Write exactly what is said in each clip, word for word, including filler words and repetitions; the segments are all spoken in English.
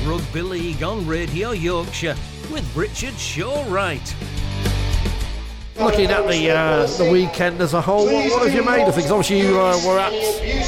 Rugby League on Radio Yorkshire with Richard Shaw-Wright. Looking at the uh, the weekend as a whole, what, what have you made of things? Obviously you uh, were at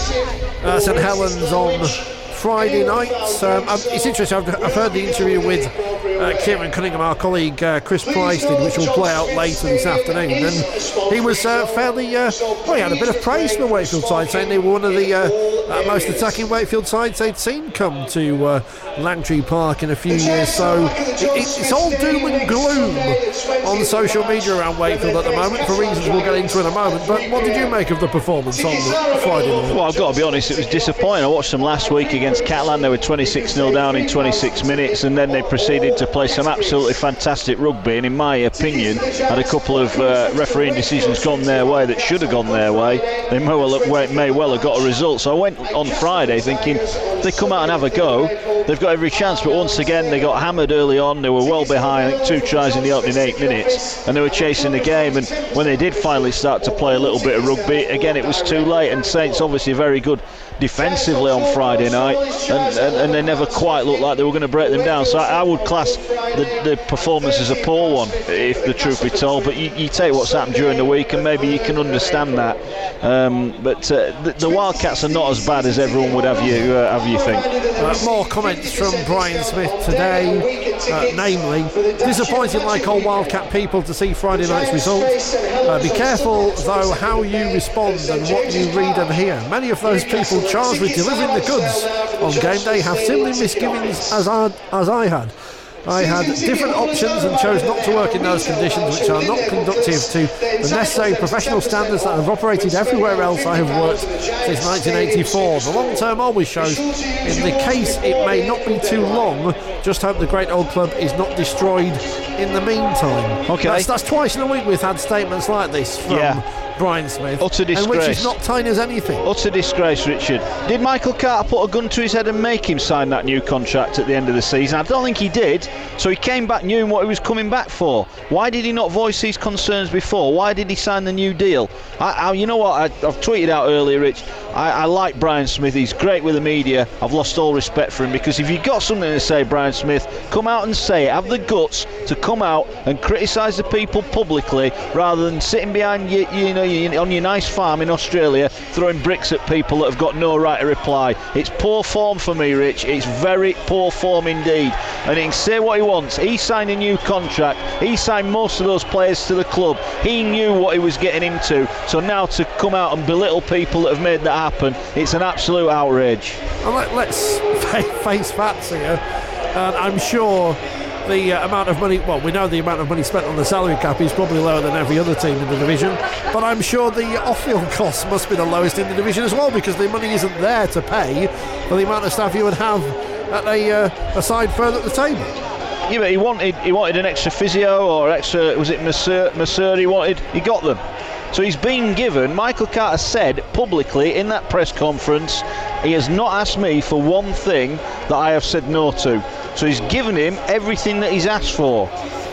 uh, St Helens on Friday night. Um, it's interesting, I've, I've heard the interview with uh, Kieran Cunningham, our colleague uh, Chris Price did, which will play out later this afternoon, and he was uh, fairly, uh, well, he had a bit of praise from the Wakefield side, saying they were one of the uh, uh, most attacking Wakefield sides they'd seen come to uh, Langtree Park in a few years, so it, it's all doom and gloom on social media around Wakefield at the moment, for reasons we'll get into in a moment. But what did you make of the performance on Friday night? Well, I've got to be honest, it was disappointing. I watched them last week against Catalan. They were twenty-six nil down in twenty-six minutes, and then they proceeded to play some absolutely fantastic rugby, and in my opinion had a couple of uh, refereeing decisions gone their way that should have gone their way. They may well, have, may well have got a result. So I went on Friday thinking if they come out and have a go, they've got every chance, but once again they got hammered early on. They were well behind, I think two tries in the opening eight minutes, and they were chasing the game, and when they did finally start to play a little bit of rugby, again it was too late. And Saints obviously very good defensively on Friday night, and, and, and they never quite looked like they were going to break them down. So I, I would class the, the performance as a poor one, if the truth be told, but you, you take what's happened during the week and maybe you can understand that. Um, but uh, the, the Wildcats are not as bad as everyone would have you uh, have you think. Uh, more comments from Brian Smith today, uh, namely, disappointing like all Wildcat people to see Friday night's result. Uh, be careful though how you respond and what you read and hear. Many of those people charged with delivering the goods on game day have similar misgivings as I, as I had. I had different options and chose not to work in those conditions which are not conducive to the necessary professional standards that have operated everywhere else I have worked since nineteen eighty-four. The long term always shows in the case it may not be too long. Just hope the great old club is not destroyed in the meantime. Okay. That's, that's twice in a week we've had statements like this from yeah. Brian Smith. Utter disgrace. And which is not tiny as anything. Utter disgrace, Richard. Did Michael Carter put a gun to his head and make him sign that new contract at the end of the season? I don't think he did. So he came back knowing what he was coming back for. Why did he not voice these concerns before? Why did he sign the new deal? I, I, you know what? I, I've tweeted out earlier, Rich. I, I like Brian Smith. He's great with the media. I've lost all respect for him, because if you've got something to say, Brian Smith, come out and say it. Have the guts to come out and criticise the people publicly, rather than sitting behind you, you know, you, on your nice farm in Australia throwing bricks at people that have got no right to reply. It's poor form for me, Rich. It's very poor form indeed. And he can say what he wants. He signed a new contract. He signed most of those players to the club. He knew what he was getting into. So now to come out and belittle people that have made that happen, it's an absolute outrage. Well, let, let's face facts here. And I'm sure the uh, amount of money, well, we know the amount of money spent on the salary cap is probably lower than every other team in the division, but I'm sure the off-field costs must be the lowest in the division as well, because the money isn't there to pay for the amount of staff you would have at a, uh, a side further at the table. Yeah, but he wanted he wanted an extra physio or extra, was it masseur, masseur he wanted, he got them. So he's been given, Michael Carter said publicly in that press conference, he has not asked me for one thing that I have said no to. So he's given him everything that he's asked for.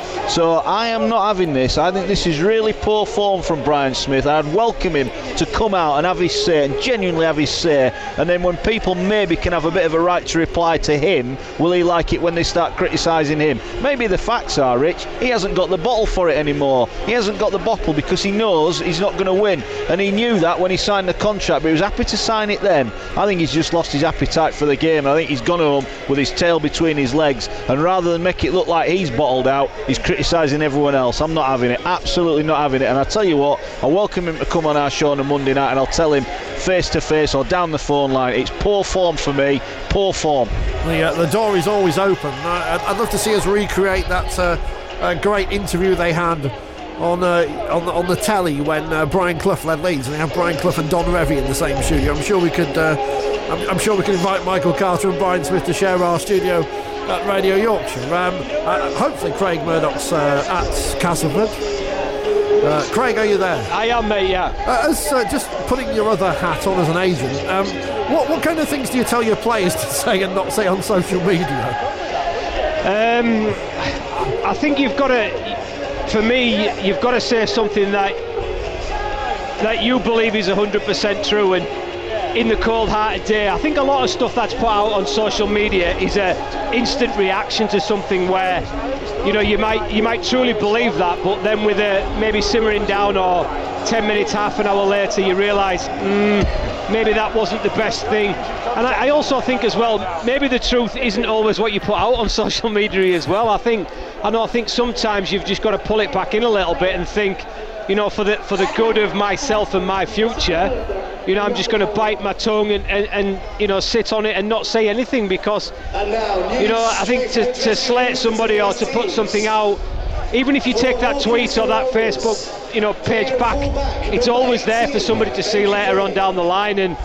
So I am not having this. I think this is really poor form from Brian Smith. I'd welcome him to come out and have his say, and genuinely have his say, and then when people maybe can have a bit of a right to reply to him, will he like it when they start criticising him? Maybe the facts are, Rich, he hasn't got the bottle for it anymore. He hasn't got the bottle because he knows he's not going to win, and he knew that when he signed the contract, but he was happy to sign it then. I think he's just lost his appetite for the game. I think he's gone home with his tail between his legs, and rather than make it look like he's bottled out, he's criticising everyone else. I'm not having it, absolutely not having it. And I tell you what, I welcome him to come on our show on a Monday night, and I'll tell him face to face or down the phone line, it's poor form for me, poor form. The, uh, the door is always open. I, I'd love to see us recreate that uh, uh, great interview they had on uh, on, the, on the telly when uh, Brian Clough led Leeds, and they have Brian Clough and Don Revie in the same studio. I'm sure we could uh, I'm, I'm sure we could invite Michael Carter and Brian Smith to share our studio at Radio Yorkshire. Um, uh, hopefully Craig Murdoch's uh, at Castleford. Uh, Craig, are you there? I am, mate, yeah. Uh, as uh, just putting your other hat on as an agent, um, what what kind of things do you tell your players to say and not say on social media? Um, I think you've got to, for me, you've got to say something that that you believe is one hundred percent true, and in the cold-hearted day. I think a lot of stuff that's put out on social media is a instant reaction to something where, you know, you might you might truly believe that, but then with a maybe simmering down or ten minutes, half an hour later, you realise mm, maybe that wasn't the best thing. And I, I also think as well, maybe the truth isn't always what you put out on social media as well. I think I know I think sometimes you've just got to pull it back in a little bit and think, you know, for the for the good of myself and my future, you know, I'm just going to bite my tongue and, and, and you know, sit on it and not say anything, because, you know, I think to, to slate somebody or to put something out, even if you take that tweet or that Facebook, you know, page back, it's always there for somebody to see later on down the line. And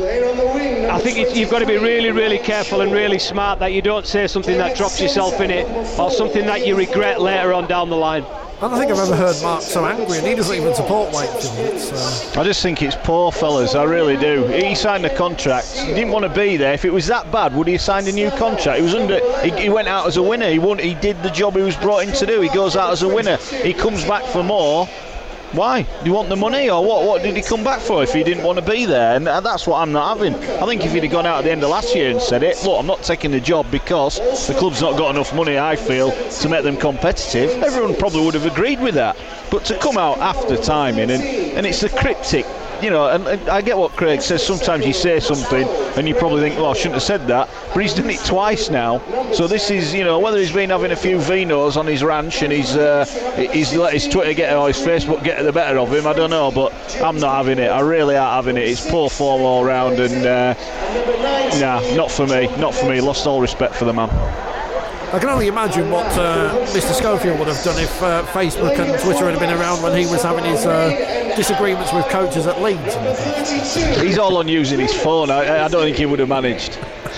I think it, you've got to be really, really careful and really smart that you don't say something that drops yourself in it or something that you regret later on down the line. I don't think I've ever heard Mark so angry, and he doesn't even support Wakefield. So. I just think it's poor, fellas, I really do. He signed a contract, he didn't want to be there. If it was that bad, would he have signed a new contract? He was under. He, he went out as a winner, he won, he did the job he was brought in to do, he goes out as a winner, he comes back for more. Why? Do you want the money, or what? What did he come back for if he didn't want to be there? And that's what I'm not having. I think if he'd have gone out at the end of last year and said it, look, I'm not taking the job because the club's not got enough money, I feel, to make them competitive, everyone probably would have agreed with that. But to come out after timing, and, and it's a cryptic, you know, and, and I get what Craig says, sometimes you say something and you probably think, well, I shouldn't have said that, but he's done it twice now. So this is, you know, whether he's been having a few vinos on his ranch and he's uh, he's let his Twitter get or his Facebook get the better of him, I don't know, but I'm not having it. I really aren't having it. It's poor form all round, and uh, nah, not for me, not for me. Lost all respect for the man. I can only imagine what uh, Mister Schofield would have done if uh, Facebook and Twitter had been around when he was having his uh, disagreements with coaches at Leeds. He's all on using his phone. I, I don't think he would have managed.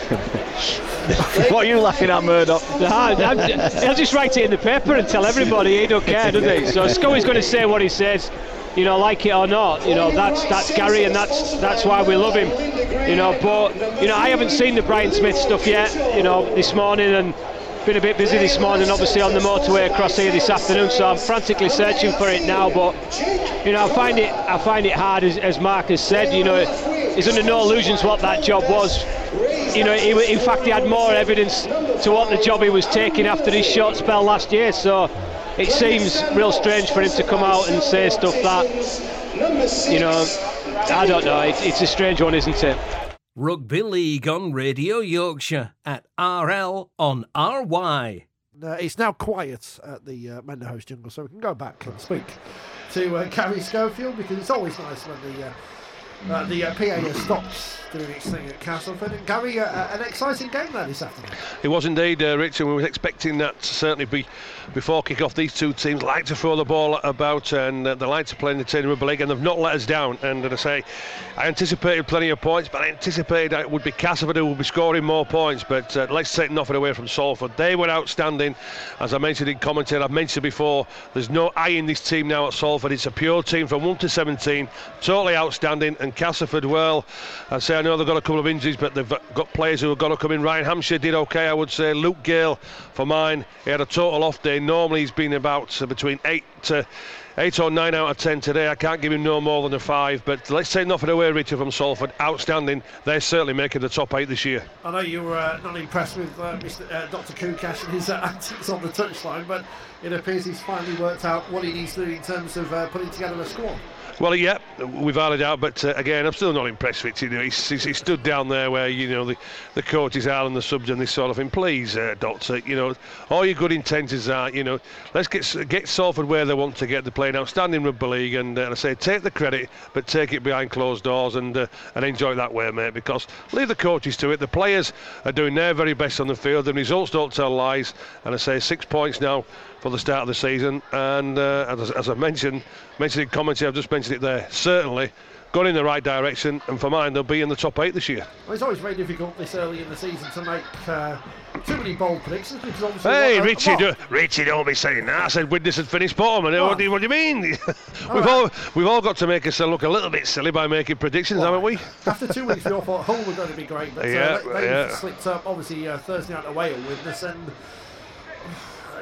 What are you laughing at, Murdoch? Nah, he'll just write it in the paper and tell everybody. He don't care, does he? So Scully's going to say what he says, you know, like it or not. You know, that's that's Gary, and that's that's why we love him. You know, but you know, I haven't seen the Brian Smith stuff yet. You know, this morning, and been a bit busy this morning, obviously on the motorway across here this afternoon, so I'm frantically searching for it now. But you know, I find it I find it hard, as, as Mark has said. You know, he's under no illusions what that job was. You know, he, in fact, he had more evidence to what the job he was taking after his short spell last year. So it seems real strange for him to come out and say stuff that, you know, I don't know. It, it's a strange one, isn't it? Rugby League on Radio Yorkshire at R L on R Y. Uh, it's now quiet at the uh, Menderhouse Jungle, so we can go back and speak to uh, Gary Schofield, because it's always nice when the uh, uh, the uh, P A stops doing its thing at Castleford. And Gary, uh, an exciting game there this afternoon. It was indeed, uh, Rich, and we were expecting that to certainly be before kick-off. These two teams like to throw the ball about, and uh, they like to play in the Taylor Rugby League, and they've not let us down. And as I say, I anticipated plenty of points, but I anticipated it would be Castleford who would be scoring more points. But uh, let's take nothing away from Salford. They were outstanding, as I mentioned in commentary. I've mentioned before, there's no I in this team now at Salford. It's a pure team from one to seventeen, totally outstanding. And Castleford, well, I say I know they've got a couple of injuries, but they've got players who have got to come in. Ryan Hampshire did okay, I would say. Luke Gale, for mine, he had a total off day. Normally he's been about uh, between eight to eight or nine out of ten today. I can't give him no more than a five, but let's take nothing away, Richard, from Salford. Outstanding. They're certainly making the top eight this year. I know you were uh, not impressed with uh, Mister Uh, Doctor Kukash and his uh, antics on the touchline, but it appears he's finally worked out what he needs to do in terms of uh, putting together a squad. Well, yeah, we've had it out, but uh, again, I'm still not impressed with it. You know, he's, he's, he's stood down there where, you know, the, the coaches are and the subs and this sort of thing. Please, uh, Doctor, you know, all your good intentions are, you know, let's get get Salford where they want to get. They're playing outstanding rugby league, and uh, I say take the credit, but take it behind closed doors and uh, and enjoy it that way, mate. Because leave the coaches to it. The players are doing their very best on the field. The results don't tell lies, and I say six points now for the start of the season, and uh, as, as I mentioned mentioned in commentary, I've just mentioned it there, certainly gone in the right direction, and for mine they'll be in the top eight this year. Well, it's always very difficult this early in the season to make uh, too many bold predictions, because obviously hey what, uh, Richie, what? do, Richie don't be saying that. I said Widnes had finished bottom, and what? What, do you, what do you mean? we've right. all we've all got to make us look a little bit silly by making predictions, well, haven't we? After two weeks we all thought Hull were going to be great, but yeah, uh, they, they yeah. slipped up obviously uh, Thursday night away at Widnes, and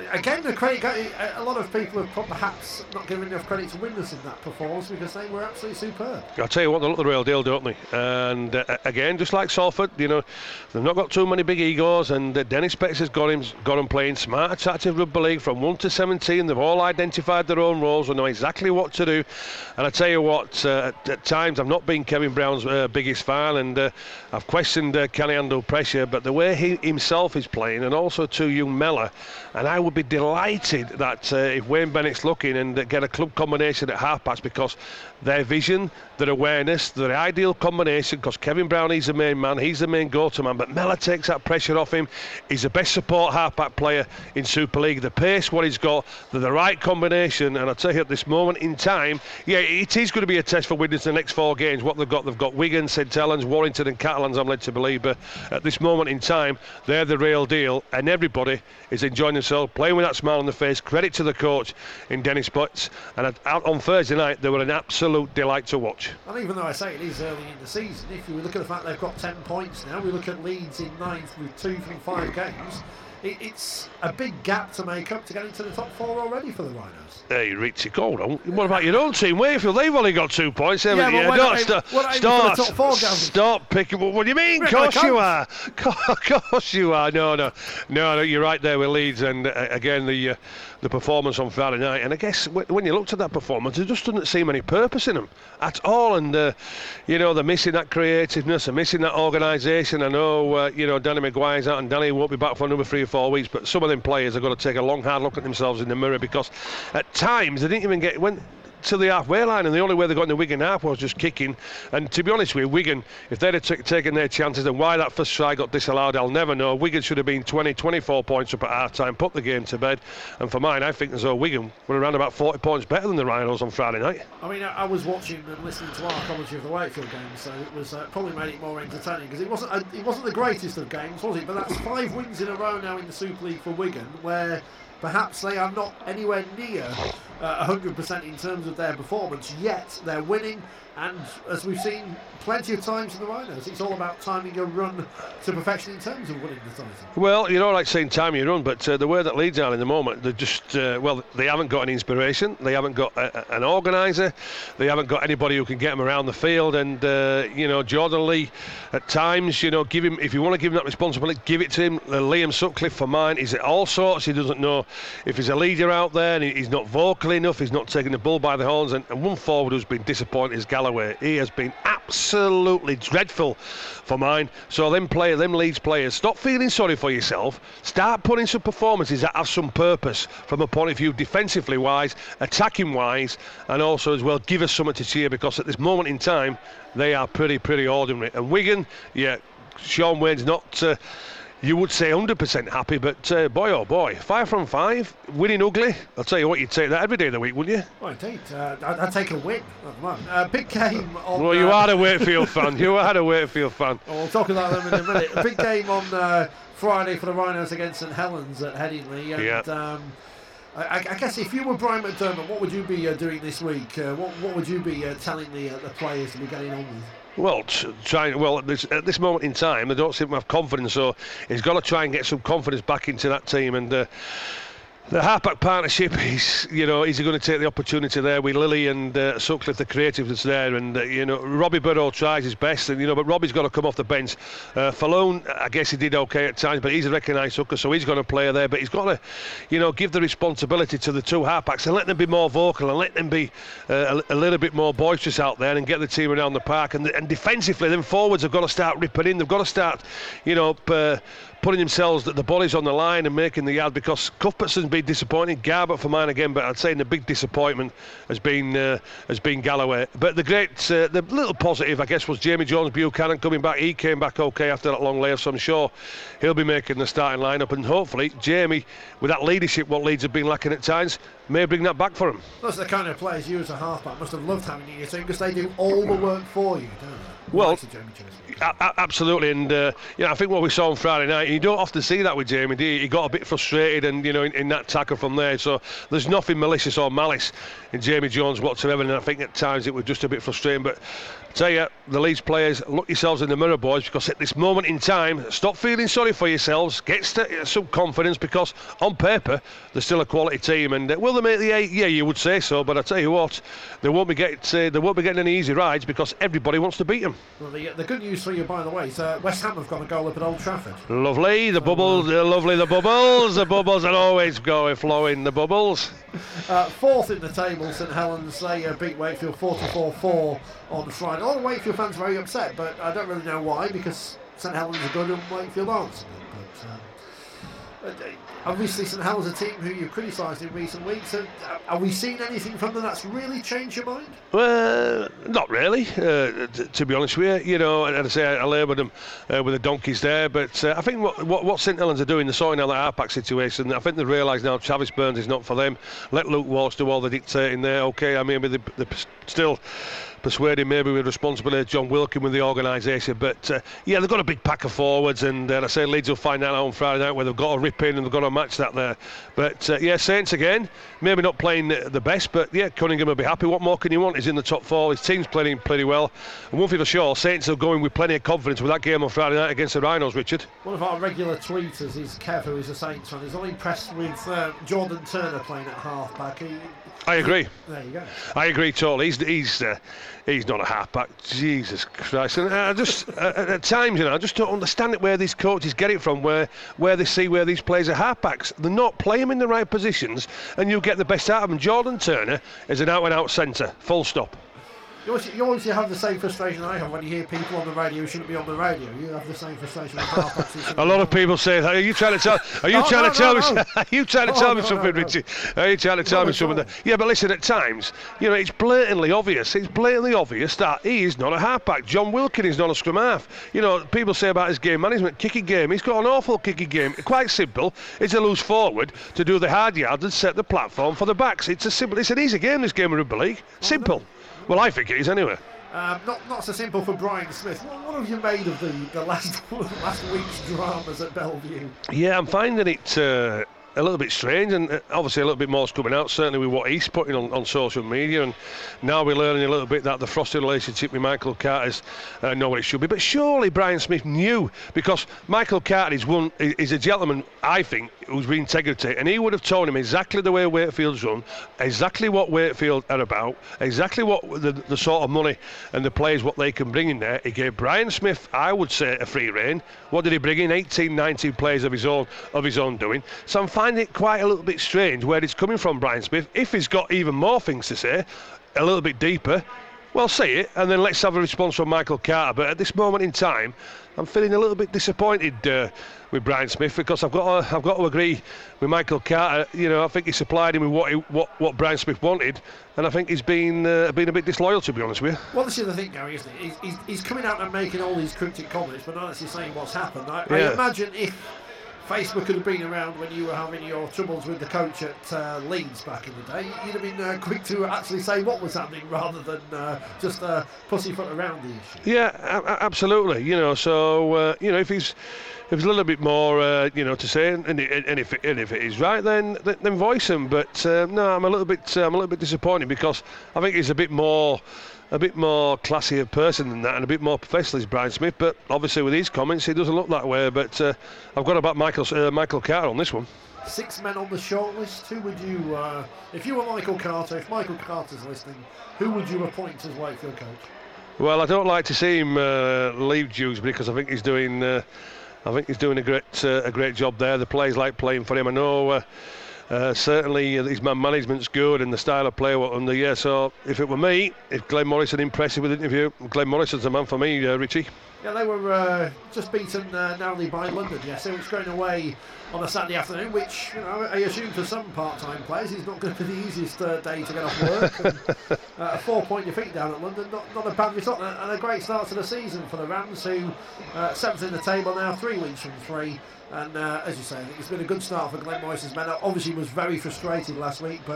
again, the credit. A lot of people have perhaps not given enough credit to Windus in that performance because they were absolutely superb. I'll tell you what, they look the real deal, don't they? And uh, again, just like Salford, you know, they've not got too many big egos, and uh, Dennis Betts has got him, got him playing smart, attractive rugby league from one to seventeen. They've all identified their own roles and know exactly what to do. And I tell you what, uh, at, at times I've not been Kevin Brown's uh, biggest fan, and uh, I've questioned uh, can he handle pressure, but the way he himself is playing, and also to young Mellor, and I would be delighted that uh, if Wayne Bennett's looking and uh, get a club combination at half-backs, because their vision, their awareness, their ideal combination, because Kevin Brown, he's the main man, he's the main go-to man, but Mellor takes that pressure off him. He's the best support half-back player in Super League. The pace, what he's got, they're the right combination, and I tell you at this moment in time, yeah, it is going to be a test for Widnes the next four games. What they've got, they've got Wigan, St Helens, Warrington and Catalans, I'm led to believe, but at this moment in time, they're the real deal, and everybody is enjoying themselves, playing with that smile on the face. Credit to the coach in Dennis Betts, and out on Thursday night, they were an absolute delight to watch. And even though I say it is early in the season, if you look at the fact they've got ten points now, we look at Leeds in ninth with two from five games, it, it's a big gap to make up to get into the top four already for the Rhinos. Hey, Richie, hold on. What about your own team, Wakefield? They've only got two points, haven't yeah, you? But Don't st- start, start, start, four, start picking. What do you mean? Of course you are. Of course you are. No, no, no, no. You're right there with Leeds, and uh, again the uh, the performance on Friday night. And I guess w- when you looked at that performance, there just doesn't seem any purpose in them at all. And uh, you know, they're missing that creativeness, they're missing that organisation. I know, uh, you know, Danny Maguire's out, and Danny won't be back for another three or four weeks. But some of them players are going to take a long, hard look at themselves in the mirror, because at times they didn't even get went to the halfway line, and the only way they got in the Wigan half was just kicking. And to be honest with you, Wigan, if they'd have t- taken their chances, and why that first try got disallowed, I'll never know. Wigan should have been twenty, twenty-four points up at half time, put the game to bed. And for mine, I think as though Wigan were around about forty points better than the Rhinos on Friday night. I mean, I, I was watching and listening to our commentary of the Wakefield game, so it was uh, probably made it more entertaining, because it wasn't a, it wasn't the greatest of games, was it? But that's five wins in a row now in the Super League for Wigan, where perhaps they are not anywhere near uh, one hundred percent in terms of their performance, yet they're winning. And as we've seen plenty of times in the Rhinos, it's all about timing a run to perfection in terms of winning the title. Well, you know, like saying time you run, but uh, the way that Leeds are in the moment, they're just, uh, well, they haven't got an inspiration, they haven't got a, a, an organiser, they haven't got anybody who can get them around the field. And, uh, you know, Jordan Lee, at times, you know, give him, if you want to give him that responsibility, give it to him. Uh, Liam Sutcliffe, for mine, he's at all sorts. He doesn't know if he's a leader out there, and he's not vocal enough, he's not taking the bull by the horns. And, and one forward who's been disappointed is Galloway. He has been absolutely dreadful for mine. So them players, them Leeds players, stop feeling sorry for yourself. Start putting some performances that have some purpose from a point of view defensively wise, attacking wise, and also as well give us something to cheer, because at this moment in time they are pretty, pretty ordinary. And Wigan, yeah, Sean Wayne's not... Uh, You would say one hundred percent happy, but uh, boy oh boy, five from five, winning ugly. I'll tell you what, you'd take that every day of the week, wouldn't you? Well, indeed. Uh, I'd, I'd take a win at the moment. Uh, big game on... Well, you uh, are a Wakefield fan. You are a Wakefield fan. Well, we'll talk about them in a minute. A big game on uh, Friday for the Rhinos against St Helens at Headingley. And, yeah. um, I, I guess if you were Brian McDermott, what would you be uh, doing this week? Uh, what, what would you be uh, telling the, uh, the players to be getting on with? Well, trying well at this, at this moment in time, they don't seem to have confidence, so he's got to try and get some confidence back into that team. And uh, the halfback partnership, is, you know, is he going to take the opportunity there with Lilly and uh, Sutcliffe, the creative that's there, and uh, you know, Robbie Burrow tries his best, and you know, but Robbie's got to come off the bench. Uh, Falloon, I guess he did okay at times, but he's a recognised hooker, so he's going to play there. But he's got to, you know, give the responsibility to the two halfbacks and let them be more vocal and let them be uh, a, a little bit more boisterous out there and get the team around the park. And, and defensively, them forwards have got to start ripping in. They've got to start, you know. Uh, putting themselves, the bodies on the line and making the yard, because Cuthbertson's been disappointing, Garbutt for mine again, but I'd say the big disappointment has been uh, has been Galloway. But the great, uh, the little positive, I guess, was Jamie Jones-Buchanan coming back. He came back okay after that long layoff, so I'm sure he'll be making the starting lineup, and hopefully Jamie, with that leadership what Leeds have been lacking at times, may bring that back for him. Those are the kind of players you as a halfback must have loved having in your team, because they do all the work for you, don't they? Well, a- absolutely, and uh, you know, I think what we saw on Friday night, you don't often see that with Jamie, do you? He got a bit frustrated, and you know, in, in that tackle from there. So there's nothing malicious or malice in Jamie Jones whatsoever, and I think at times it was just a bit frustrating. But tell you, the Leeds players, look yourselves in the mirror, boys, because at this moment in time, stop feeling sorry for yourselves, get st- some confidence, because on paper they're still a quality team. And uh, will they make the eight? Yeah, you would say so, but I tell you what, they won't be get uh, they won't be getting any easy rides because everybody wants to beat them. Well, the, the good news for you, by the way, is uh, West Ham have got a goal up at Old Trafford. Lovely, the bubbles, uh, lovely, the bubbles, the bubbles are always going flowing, the bubbles. Uh, fourth in the table, St Helens, they uh, beat Wakefield forty-four four on Friday. A lot of Wakefield fans are very upset, but I don't really know why, because St Helens are good and Wakefield aren't so good. But, um, obviously St Helens is a team who you've criticised in recent weeks. Uh, are we seeing anything from them that's really changed your mind? Well, not really, uh, t- to be honest with you. You know, and I say I laboured them uh, with the donkeys there, but uh, I think what, what, what St Helens are doing, they're sorting out that half-back situation. I think they realise now Travis Burns is not for them. Let Luke Walsh do all the dictating there. Okay, I mean, they're, they're still persuading maybe with responsibility John Wilkin with the organisation, but uh, yeah, they've got a big pack of forwards, and uh, I say Leeds will find out on Friday night where they've got to rip in and they've got to match that there. But uh, yeah, Saints again, maybe not playing the best, but yeah, Cunningham will be happy. What more can you want? He's in the top four, his team's playing pretty well, and one thing for sure, Saints are going with plenty of confidence with that game on Friday night against the Rhinos, Richard. One of our regular tweeters is Kev, who is a Saints fan. He's not impressed with uh, Jordan Turner playing at half-back. He, I agree. There you go. I agree totally. He's he's uh, he's not a halfback. Jesus Christ! And I just uh, at times, you know, I just don't understand it where these coaches get it from. Where where they see where these players are halfbacks. They're not playing them in the right positions, and you get the best out of them. Jordan Turner is an out-and-out centre. Full stop. You always, you always have the same frustration I have when you hear people on the radio who shouldn't be on the radio. You have the same frustration with halfbacks. A lot of people say that. Are you trying to tell? Are you no, trying no, to tell no, me? no. Are you trying to Oh, tell me no, something, no, no. Richie? Are you trying to tell No, me it's something? not. That, yeah, but listen. At times, you know, it's blatantly obvious. It's blatantly obvious that he is not a halfback. John Wilkin is not a scrum half. You know, people say about his game management, kicking game. He's got an awful kicking game. Quite simple. It's a loose forward to do the hard yards and set the platform for the backs. It's a simple. It's an easy game. This game of rugby league. Simple. Well, I think it is anyway. Um, not not so simple for Brian Smith. What, what have you made of the, the last last week's dramas at Bellevue? Yeah, I'm finding it uh, a little bit strange, and uh, obviously a little bit more's coming out, certainly with what he's putting on, on social media, and now we're learning a little bit that the frosted relationship with Michael Carter is uh, not what it should be. But surely Brian Smith knew, because Michael Carter is one is a gentleman, I think, who's with integrity, and he would have told him exactly the way Wakefield's run, exactly what Wakefield are about, exactly what the, the sort of money and the players what they can bring in there. He gave Brian Smith, I would say, a free rein. What did he bring in? eighteen, nineteen players of his own of his own doing. So I'm finding it quite a little bit strange where it's coming from, Brian Smith. If he's got even more things to say, a little bit deeper, well, say it, and then let's have a response from Michael Carter. But at this moment in time, I'm feeling a little bit disappointed uh, with Brian Smith, because I've got to, I've got to agree with Michael Carter. You know, I think he supplied him with what he, what what Brian Smith wanted, and I think he's been uh, been a bit disloyal, to be honest with you. Well, this is the thing, Gary, isn't it? He's, he's, he's coming out and making all these cryptic comments, but not actually saying what's happened. I, Yeah. I imagine if Facebook had been around when you were having your troubles with the coach at uh, Leeds back in the day, you'd have been uh, quick to actually say what was happening rather than uh, just uh, pussyfoot around the issue. Yeah, a- absolutely. You know, so uh, you know, if he's if he's a little bit more, uh, you know, to say, and, and, and if it, and if it is right, then then voice him. But uh, no, I'm a little bit uh, I'm a little bit disappointed, because I think he's a bit more. A bit more classier person than that, and a bit more professional is Brian Smith. But obviously, with his comments, he doesn't look that way. But uh, I've got about Michael uh, Michael Carter on this one. Six men on the shortlist. Who would you, uh, if you were Michael Carter, if Michael Carter's listening, who would you appoint as Wakefield coach? Well, I don't like to see him uh, leave Dewsbury, because I think he's doing, uh, I think he's doing a great uh, a great job there. The players like playing for him. I know. Uh, Uh, certainly uh, his man management's good, and the style of play what under. Yeah, so if it were me, if Glenn Morrison impressive with the interview, Glenn Morrison's the man for me, uh, Richie. Yeah, they were uh, just beaten uh, narrowly by London yesterday, which going away on a Saturday afternoon, which, you know, I assume for some part-time players is not going to be the easiest uh, day to get off work. And, uh, a four-point defeat down at London, not, not a bad result, and a great start to the season for the Rams, who uh, seventh in the table now, three wins from three. And uh, as you say, I think it's been a good start for Glenn Morrison's men. Obviously was very frustrated last week, but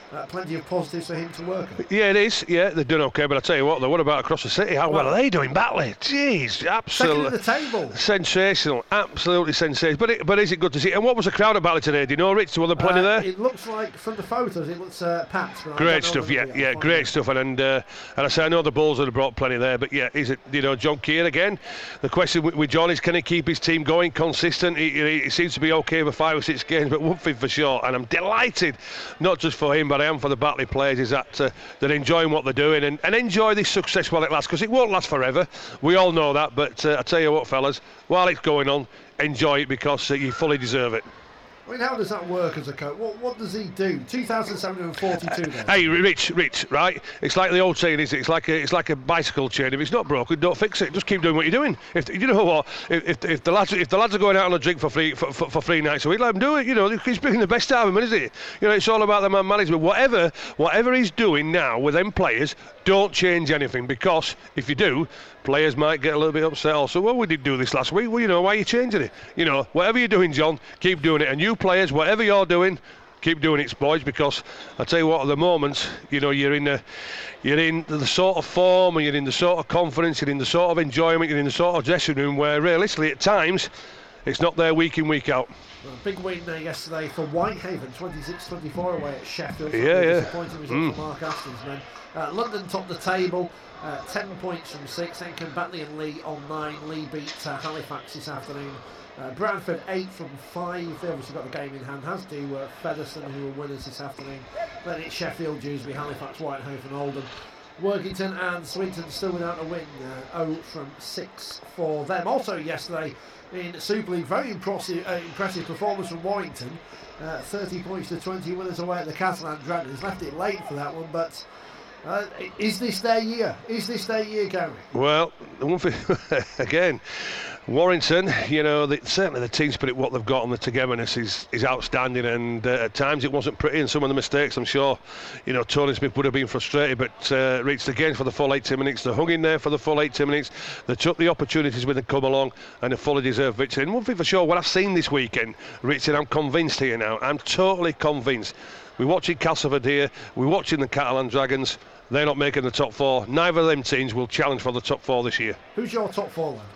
uh, plenty of positives for him to work on. Yeah, it is. Yeah, they've done okay, but I tell you what, though, what about across the city? How well, well are they doing, Batley? Jeez, absolutely. Second at the table. Sensational, absolutely sensational. But it, but is it good to see? And what was the crowd at Batley today? Do you know, Rich? Were there plenty uh, there? It looks like, from the photos, it looks uh, packed. Great stuff, yeah, yeah, great stuff. And and, uh, and I say, I know the Bulls would have brought plenty there, but yeah, is it, you know, John Keane again? The question with, with John is, can he keep his team going consistent? He, he, he seems to be okay for five or six games, but one thing for sure, and I'm delighted, not just for him, but I am for the Batley players, is that uh, they're enjoying what they're doing and, and enjoy this success while it lasts, because it won't last forever. We all know that, but uh, I tell you what, fellas, while it's going on, enjoy it, because uh, you fully deserve it. I mean, how does that work as a coach? What what does he do? two thousand seven hundred forty-two. Then. Hey, Rich, Rich, right? It's like the old saying, is it? It's like a, it's like a bicycle chain. If it's not broken, don't fix it. Just keep doing what you're doing. If you know what, if if, if the lads if the lads are going out on a drink for free for, for, for three nights a week, let them do it. You know, he's bringing the best out of them, isn't it? You know, it's all about the man management. Whatever whatever he's doing now with them players, don't change anything, because if you do, players might get a little bit upset also. Well, we did do this last week. Well, you know, why are you changing it? You know, whatever you're doing, John, keep doing it. And you players, whatever you're doing, keep doing it, boys, because I tell you what, at the moment, you know, you're in the, you're in the sort of form, and you're in the sort of confidence, you're in the sort of enjoyment, you're in the sort of dressing room where realistically at times it's not there week in, week out. Well, a big win there yesterday for Whitehaven, twenty-six twenty-four away at Sheffield. Yeah, yeah. Disappointing result mm. for Mark Aston's men. Uh, London topped the table, uh, ten points from six. Then came Batley and Lee on nine. Lee beat uh, Halifax this afternoon. Uh, Bradford eight from five. They obviously got the game in hand, as do uh, Featherstone, who were winners this afternoon. Then it's Sheffield, Dewsbury, Halifax, Whitehaven, Oldham, Workington and Swinton still without a win. Uh, zero from six for them. Also yesterday in Super League, very impressive, uh, impressive performance from Warrington. Uh, thirty points to twenty, winners away at the Catalan Dragons. Left it late for that one, but uh, is this their year? Is this their year, Gary? Well, the one thing, again, Warrington, you know, the, certainly the team spirit, what they've got on the togetherness is, is outstanding, and uh, at times it wasn't pretty, and some of the mistakes, I'm sure, you know, Tony Smith would have been frustrated, but uh, reached again for the full eighty minutes. They hung in there for the full eighty minutes. They took the opportunities when they come along, and they fully deserved victory. And one thing for sure, what I've seen this weekend, Richard, I'm convinced here now, I'm totally convinced. We're watching Castleford here, we're watching the Catalan Dragons. They're not making the top four. Neither of them teams will challenge for the top four this year. Who's your top four then?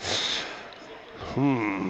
Hmm.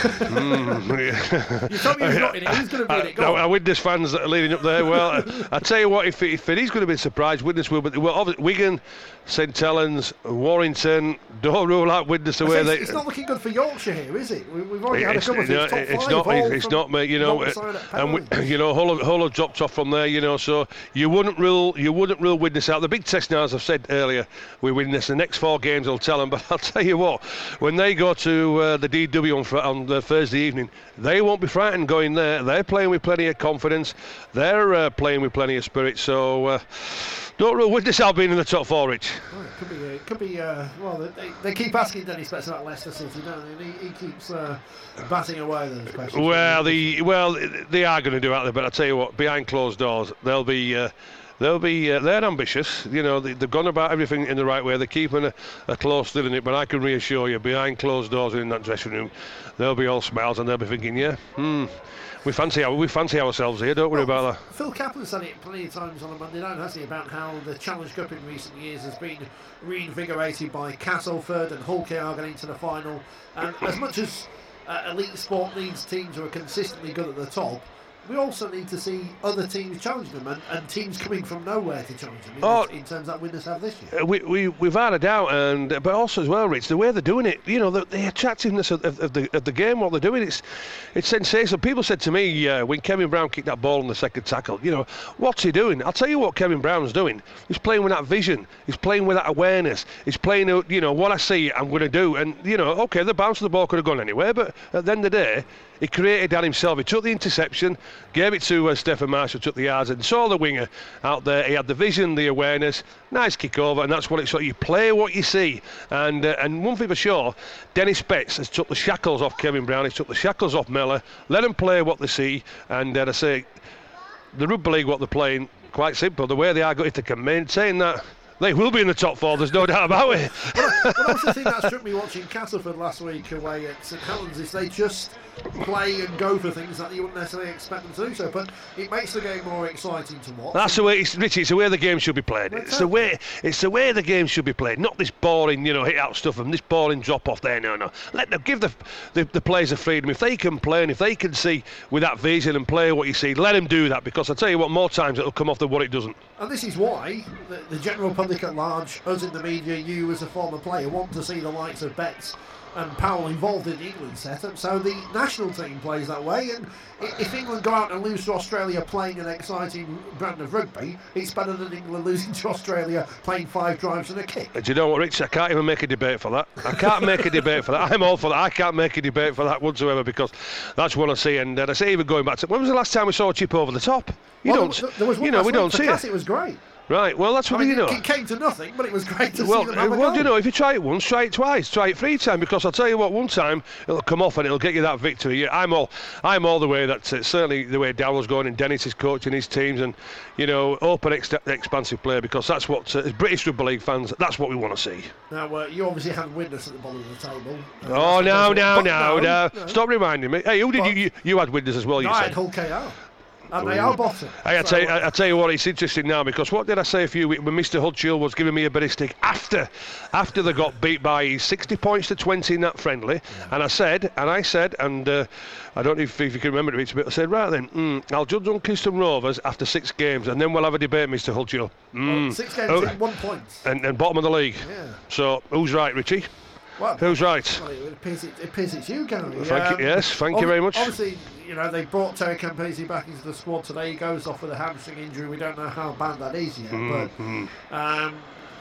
mm. You told me he's not in it. Who's going to be in it? Go I, on. I witness fans that are leading up there. Well, I, I tell you what, if it, if it is going to be a surprise, witness will. But well, obviously, Wigan, St Helens, Warrington, don't rule out witness the way they. It's not looking good for Yorkshire here, is it? We, we've already had a it's, couple of no, top it's five. not. It's not, mate. You know, and we, you know, Hull, Hull have dropped off from there. You know, so you wouldn't rule. You wouldn't rule witness out. The big test now, as I've said earlier, we win this. The next four games, I'll tell them. But I'll tell you what, when they go to uh, the D W on Friday, on the Thursday evening, they won't be frightened going there. They're playing with plenty of confidence. They're uh, playing with plenty of spirit. So uh, don't rule with this out being in the top four, Rich. Well, it could be. It could be. Uh, well, they, they keep asking Dennis Betts about Leicester City, don't they? He, he keeps uh, batting away those questions. Well, the well they are going to do out there, but I tell you what, behind closed doors, they'll be. Uh, They'll be, uh, they're ambitious, you know, they, they've gone about everything in the right way, they're keeping a, a close lid in it, but I can reassure you, behind closed doors in that dressing room, they'll be all smiles and they'll be thinking, yeah, hmm, we fancy our, we fancy ourselves here, don't worry well, about that. Phil Kaplan's said it plenty of times on a Monday night, hasn't he, about how the Challenge Cup in recent years has been reinvigorated by Castleford and Hull K R getting to the final, and as much as uh, elite sport needs teams who are consistently good at the top, we also need to see other teams challenging them, and, and teams coming from nowhere to challenge them in, oh, in terms of that winners have this year. We, we, we've had a doubt, and but also as well, Rich, the way they're doing it, you know, the, the attractiveness of, of, the, of the game, what they're doing, it's it's sensational. People said to me uh, when Kevin Brown kicked that ball on the second tackle, you know, what's he doing? I'll tell you what Kevin Brown's doing. He's playing with that vision. He's playing with that awareness. He's playing, you know, what I see, I'm going to do. And, you know, OK, the bounce of the ball could have gone anywhere, but at the end of the day, he created that himself. He took the interception, gave it to uh, Stephen Marshall, took the yards, and saw the winger out there. He had the vision, the awareness, nice kick over, and that's what it's like. You play what you see. And uh, and one thing for sure, Dennis Betts has took the shackles off Kevin Brown, he's took the shackles off Miller, let them play what they see, and uh, I say, the rugby league, what they're playing, quite simple. The way they are, if they can maintain that They will be in the top four, there's no doubt about it. But I also think that struck me watching Castleford last week away at St Helens is they just play and go for things that you wouldn't necessarily expect them to do so, but it makes the game more exciting to watch. That's the way, it's, Richie, it's the way the game should be played. It's the way it's the way the game should be played, not this boring, you know, hit out stuff and this boring drop off there. No, no. Let them give the, the the players a freedom. If they can play and if they can see with that vision and play what you see, let them do that, because I tell you what, more times it'll come off than what it doesn't. And this is why the, the general public at large, us in the media, you as a former player, want to see the likes of Betts and Powell involved in the England setup, so the national team plays that way, and if England go out and lose to Australia playing an exciting brand of rugby, it's better than England losing to Australia playing five drives and a kick. Do you know what, Rich? I can't even make a debate for that. I can't make a debate for that. I'm all for that. I can't make a debate for that whatsoever, because that's what I see. And uh, I say, even going back to, when was the last time we saw a chip over the top? You well, don't. There, there was one you know, we don't see it. it. It was great. Right, well, that's what I mean, you know. It came to nothing, but it was great to well, see them have a well, goal. you know, if you try it once, try it twice, try it three times, because I'll tell you what, one time it'll come off and it'll get you that victory. I'm all, I'm all the way. That's uh, certainly the way Dowell's going, and Dennis is coaching his teams, and you know, open, ex- expansive play, because that's what uh, as British Rugby League fans, that's what we want to see. Now, uh, you obviously had Widnes at the bottom of the table. Uh, oh no, no, no, no, no, no! Stop reminding me. Hey, who did But, you, you? You had Widnes as well. You no, I said. had Hull K R. And they are bottom. Hey, I so, tell you, I, I tell you what, it's interesting now, because what did I say a few weeks when Mister Hudchill was giving me a bit of stick after, after they got beat by sixty points to twenty in that friendly, yeah. and I said, and I said, and uh, I don't know if, if you can remember it, but I said, right then, mm, I'll judge on Kingston Rovers after six games, and then we'll have a debate, Mister Hudchill. Mm. Well, six games oh, in one point. And, and bottom of the league. Yeah. So who's right, Richie? Well, who's right? Well, it appears, it appears it's you, Gary. Thank um, you, yes, thank you very much. Obviously, you know, they brought Terry Campese back into the squad today. He goes off with a hamstring injury. We don't know how bad that is yet. Mm-hmm. But um,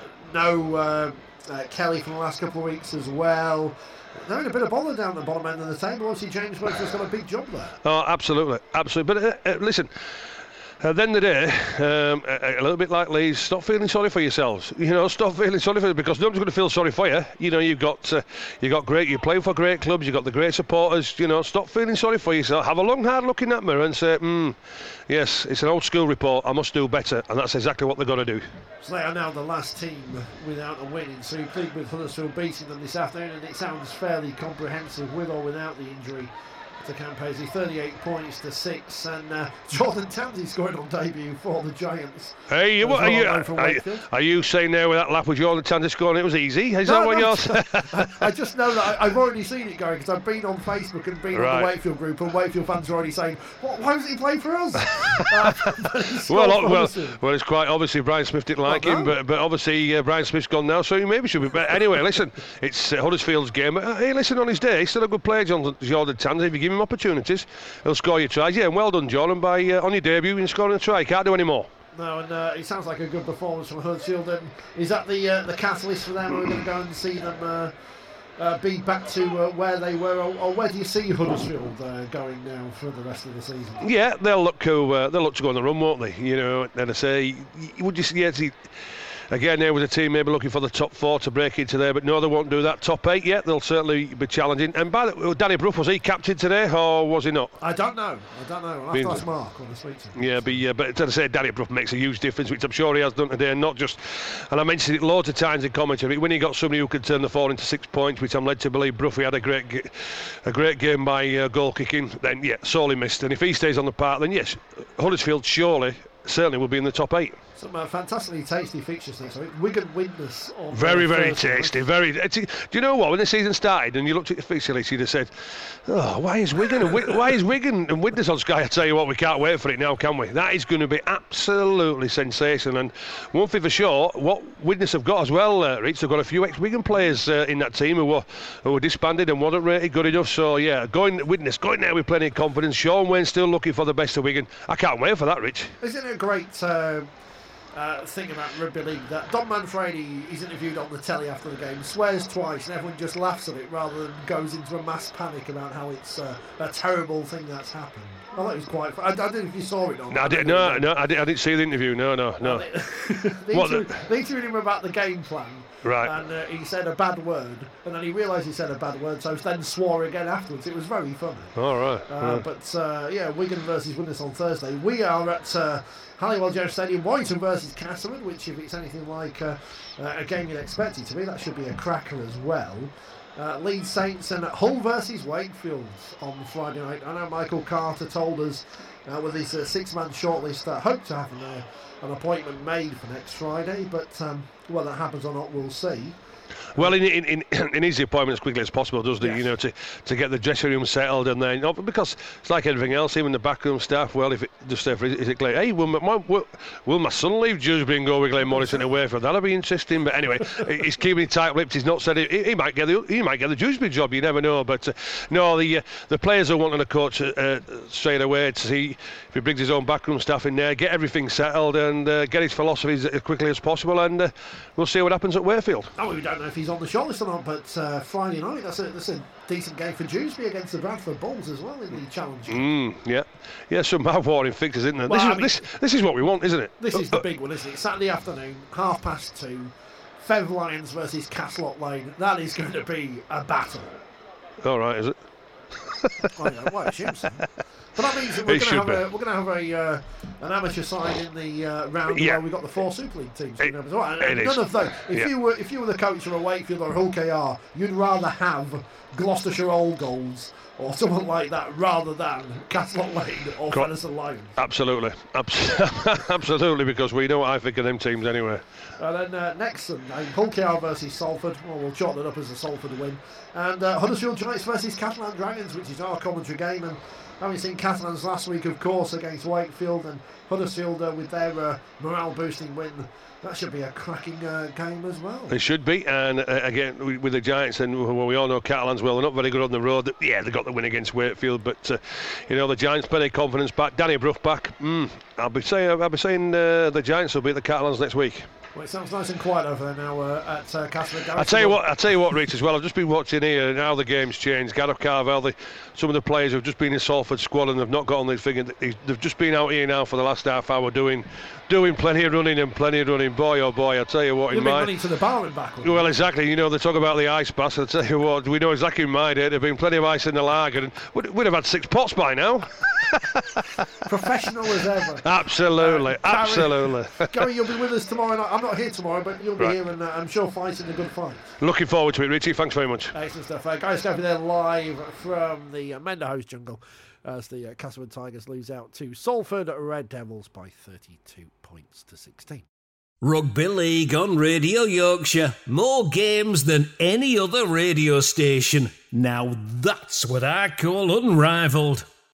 no uh, uh, Kelly from the last couple of weeks as well. They're in a bit of bother down the bottom end of the table. Obviously, James Webster's got a big job there. Oh, absolutely, absolutely. But uh, uh, listen. At the end of the day, um, a, a little bit like Leeds, stop feeling sorry for yourselves. You know, stop feeling sorry for it, because nobody's going to feel sorry for you. You know, you've got uh, you got great, you're playing for great clubs, you've got the great supporters. You know, stop feeling sorry for yourself. Have a long, hard look in that mirror and say, hmm, yes, it's an old school report. I must do better, and that's exactly what they've got to do. So they are now the last team without a win in Super League, with Huddersfield beating them this afternoon, and it sounds fairly comprehensive with or without the injury to Campese. Thirty-eight points to six, and uh, Jordan Tansey scoring on debut for the Giants. Hey, what, are, you, are, are you saying there with that laugh with Jordan Tansey scoring it was easy? Is no, that what no, you're saying? I just know that I, I've already seen it going, because I've been on Facebook and been right. on the Wakefield group, and Wakefield fans are already saying, what, why doesn't he play for us? uh, well, well, well, it's quite obviously Brian Smith didn't like oh, him, no. but but obviously uh, Brian Smith's gone now, so he maybe should be. But anyway, listen, it's uh, Huddersfield's game. Uh, hey, listen, on his day, he's still a good player, Jordan, Jordan Tansey. If you give him opportunities, he'll score your tries. Yeah, and well done, Jordan, by uh, on your debut and scoring a try. Can't do any more. No, and uh, it sounds like a good performance from Huddersfield. And is that the uh, the catalyst for them? We're going to go and see them uh, uh, be back to uh, where they were, or, or where do you see Huddersfield uh, going now for the rest of the season? Yeah, they'll look to uh, they'll look to go on the run, won't they? You know, and I say, would you see? Yeah, see, again, there was a team maybe looking for the top four to break into there, but no, they won't do that. Top eight, yeah, they'll certainly be challenging. And by the way, Danny Brough, was he captain today, or was he not? I don't know. I don't know. I'll have to ask Mark when I speak to him. Yeah, but, yeah, but as I say, Danny Brough makes a huge difference, which I'm sure he has done today, and not just. And I mentioned it loads of times in commentary. When he got somebody who could turn the four into six points, which I'm led to believe Brough had a great, a great game by uh, goal kicking. Then yeah, sorely missed. And if he stays on the park, then yes, Huddersfield surely, certainly will be in the top eight. Some uh, fantastically tasty features next week. Wigan Widnes on very, very Thursday. tasty. Very. It's, do you know what? When the season started and you looked at the fixture list, you'd have said, "Oh, why is Wigan and why is Wigan and Widnes on Sky?" I tell you what, we can't wait for it now, can we? That is going to be absolutely sensational. And one thing for sure, what Widnes have got as well, uh, Rich, they've got a few ex-Wigan players uh, in that team who were who were disbanded and wasn't rated good enough. So yeah, going Widnes, going there with plenty of confidence. Sean Wayne still looking for the best of Wigan. I can't wait for that, Rich. Isn't it a great Uh, Uh, thing about rugby league that Don Manfredi is interviewed on the telly after the game, swears twice, and everyone just laughs at it rather than goes into a mass panic about how it's uh, a terrible thing that's happened. I thought it was quite fun. I, I don't know if you saw it or not. No, I didn't, no, no, I didn't, I didn't see the interview. No, no, no. They, they, what interviewed, the? they interviewed him about the game plan. Right. And uh, he said a bad word, and then he realised he said a bad word, so then swore again afterwards. It was very funny. All right. Uh, yeah. But uh, yeah, Wigan versus Widnes on Thursday. We are at uh, Halliwell Jones Stadium. Warrington versus versus Castleford, which if it's anything like uh, uh, a game you'd expect it to be, that should be a cracker as well. Uh, Leeds Saints and Hull versus Wakefield on Friday night. I know Michael Carter told us uh, with his uh, six-man shortlist that hope to have an, uh, an appointment made for next Friday, but um, whether that happens or not, we'll see. Well, in in in, in easy appointment as quickly as possible, doesn't yes. it? You know, to, to get the dressing room settled, and then you know, because it's like everything else, even the backroom staff. Well, if it just say, is it like, hey, will my, will, will my son leave Dewsbury and go with Glenn Morrison away from that'll be interesting. But anyway, he's keeping it tight-lipped. He's not said it. He, he might get the he might get the Dewsbury job. You never know. But uh, no, the uh, the players are wanting a coach uh, straight away to see if he brings his own backroom staff in there, get everything settled, and uh, get his philosophies as quickly as possible, and uh, we'll see what happens at Wakefield. Oh, we don't know if he's on the shortlist or not, but uh, Friday night, that's a, that's a decent game for Dewsbury against the Bradford Bulls as well in the challenge. Mm, yeah, yeah, some mouth-watering fixtures, isn't there? Well, this, I is, mean, this, this is what we want, isn't it? This is the big one, isn't it? Saturday afternoon, half past two, Fev Lions versus Castlot Lane. That is going to be a battle. All right, is it? Well, yeah, well, I assume so. But that means that we're going to have a, we're going to have a uh, an amateur side in the uh, round yeah. where we've got the four Super League teams. It, as well. And, and it none is. of those. If yeah. you were if you were the coach of a Wakefield or a Hull K R, you'd rather have Gloucestershire Old Goals or someone like that rather than Castlot Lane or Co- Featherstone Lions. Absolutely, absolutely, because we know what I think of them teams anyway. And then uh, next Sunday, Hull K R versus Salford. Well, we'll chalk that up as a Salford win. And uh, Huddersfield Giants versus Catalan Dragons, which is our commentary game. And having seen Catalans last week, of course, against Wakefield, and Huddersfield uh, with their uh, morale-boosting win, that should be a cracking uh, game as well. It should be, and uh, again with the Giants, and well, we all know Catalans well, they're not very good on the road. Yeah, they got the win against Wakefield, but uh, you know the Giants plenty of confidence back. Danny Brough back. Mm, I'll be saying, I'll be saying uh, the Giants will beat the Catalans next week. Well, it sounds nice and quiet over there now uh, at uh, Castleford. I tell you what, I tell you what, Rich, as well. I've just been watching here and how the game's changed. Gareth Carvel, the, some of the players have just been in Salford squad and they've not got on the thing. They've just been out here now for the last half hour doing, doing plenty of running and plenty of running. Boy, oh boy, I tell you what, You've in been my running to the bar and back. Well, exactly. You know, they talk about the ice baths. I tell you what, we know exactly in my day there've been plenty of ice in the lager, and we'd, we'd have had six pots by now. Professional as ever. Absolutely, uh, absolutely. Gary, you'll be with us tomorrow night. I'm not here tomorrow, but you'll be right. here, and uh, I'm sure fighting a good fight. Looking forward to it, Richie. Thanks very much. Excellent stuff. Uh, Gary Scafferty there live from the uh, Menderhouse jungle as the uh, Castleford Tigers lose out to Salford Red Devils by thirty-two points to sixteen. Rugby League on Radio Yorkshire. More games than any other radio station. Now that's what I call unrivalled.